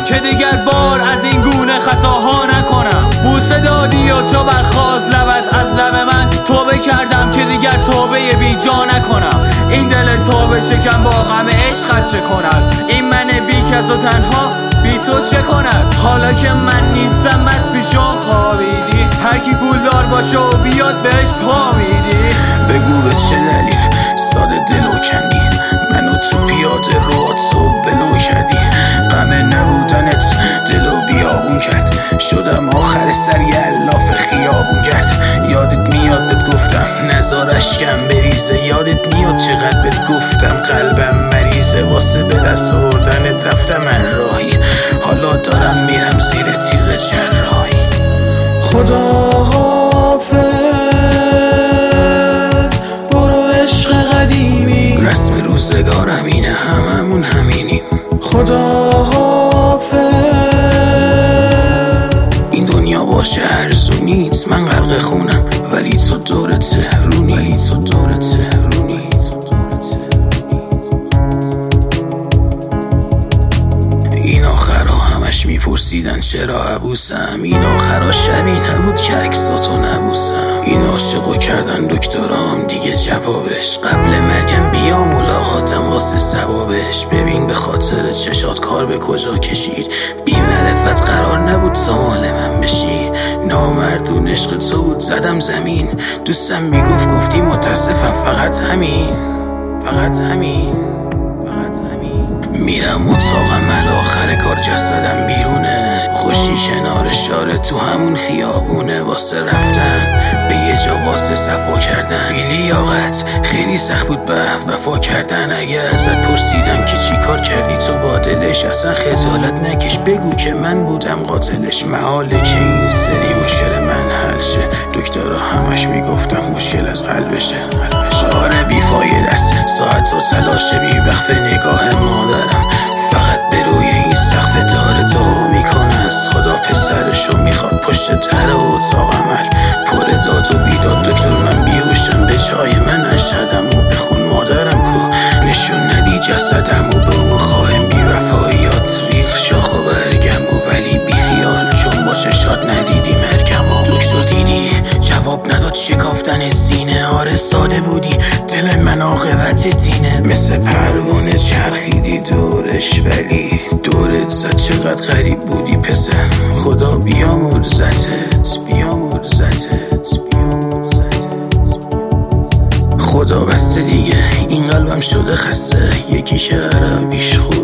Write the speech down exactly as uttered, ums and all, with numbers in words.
که دیگر بار از این گونه خطاها نکنم. بوسه دادی و چو برخاست لبت از لب من، توبه کردم که دیگر توبه بی جا نکنم. این دل توبه شکن با غم عشقت چه کند؟ این من بی کس و تنها بی تو چه کند؟ حالا که من نیستم از پیشان خوابیدی، هر کی پولدار باشه و بیاد بهش پا میدی. بگو به چه دلیل ساده دلو کندی، منو تو پیاده رو تو بلو کردی. غم نبودنت دلو بیابون کرد، شدم آخر سر یلاف خیابون کرد. یادت میاد بهت گفتم نزار اشکم بریزه، یادت میاد چقدر بهت گفتم قلبم مریضه. واسه به دست آوردنت رفتم من راهی، حالا دارم میرم زیر تیغ جراحی. خدا حافظ برو عشق قدیمی، رسم روزگارم اینه هممون همینیم. خدا حافظ این دنیا باشه ارزونیت من غرق خونم، ولی تو دور تهرونی، ولی تو دور تهرونی. این آخرها همش میپرسیدن چرا عبوسم، این آخرها شبی نبود که عکساتو نبوسم. این عاشقو کردن دکترام دیگه جوابش، قبل مرگم بیا ملاقاتم واسه ثوابش. ببین به خاطر چشات کار به کجا کشید، بی معرفت قرار نبود تا مال من بشی. نامردون عشق تو بود زدم زمین، دوستم میگفت گفتی متاسفم فقط همین، فقط همین، فقط همین. میرم اتاقم آخر کار جسدم بیرونه، خوشی کنار شاره تو همون خیابونه. واسه رفتن به یه جا واسه صفا کردن، بی لیاقت خیلی سخت بود به وفا کردن. اگه ازت پرسیدم که چی کار کردی تو با دلش، اصلا خجالت نکش بگو که من بودم قاتلش. محاله که این سری مشکل من حل شه، دکترها همش میگفتم مشکل از قلبشه. آره بیفایده است ساعت و تلاش بی وقف نگاه مادرم، فقط به روی این سقف داره دعا میکنه از خدا پسرشو میخواد پشت در اتاق عمل پر داد و بیداد. دکتر من بیهوشم به جای من نشدم و بخون مادرم کو نشون ندی جسدم و به اون خواهم بی وفاییات ریخ شاخ و برگم و ولی بی خیال چون با چشات ندیدی مرگم و دکتر دیدی جواب نداد شکافتن سینه. آره ساده بودی دل من عاقبت دینه، مثل پروانه چرخیدی دورش ولی دورت زد. چقدر غریب بودی پسر، خدا بیامرزتت بیامرزتت بیامرزتت. خدا بسته دیگه این قلبم شده خسته، یکی شعرم بیش خوب